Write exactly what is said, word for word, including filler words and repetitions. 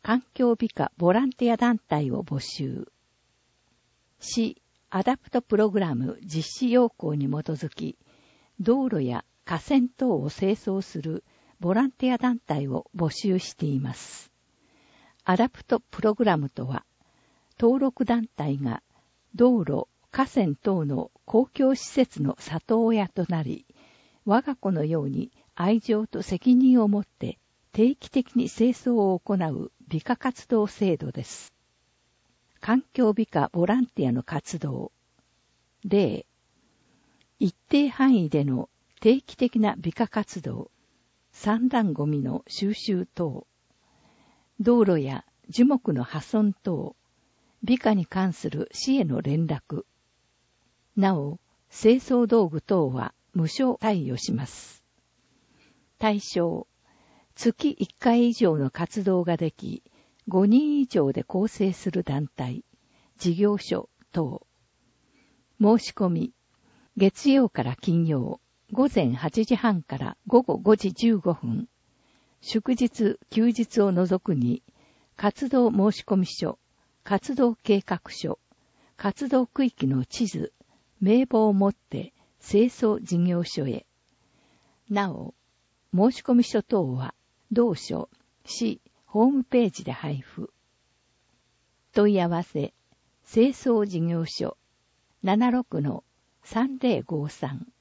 環境美化ボランティア団体を募集。市アダプトプログラム実施要項に基づき、道路や河川等を清掃するボランティア団体を募集しています。アダプトプログラムとは、登録団体が道路、河川等の公共施設の里親となり、我が子のように愛情と責任を持って定期的に清掃を行う美化活動制度です。環境美化ボランティアの活動。例、一定範囲での定期的な美化活動、散乱ゴミの収集等、道路や樹木の破損等、美化に関する市への連絡。なお、清掃道具等は無償貸与します。対象、月いっかい以上の活動ができ、ごにん以上で構成する団体、事業所等。申し込み、月曜から金曜、ごぜんはちじはんからごごごじじゅうごふん、祝日、休日を除くに、活動申込書、活動計画書、活動区域の地図、名簿を持って清掃事業所へ。なお、申込書等は、同書、市、ホームページで配布。問い合わせ、清掃事業所、ななじゅうろくのさんぜろごさん。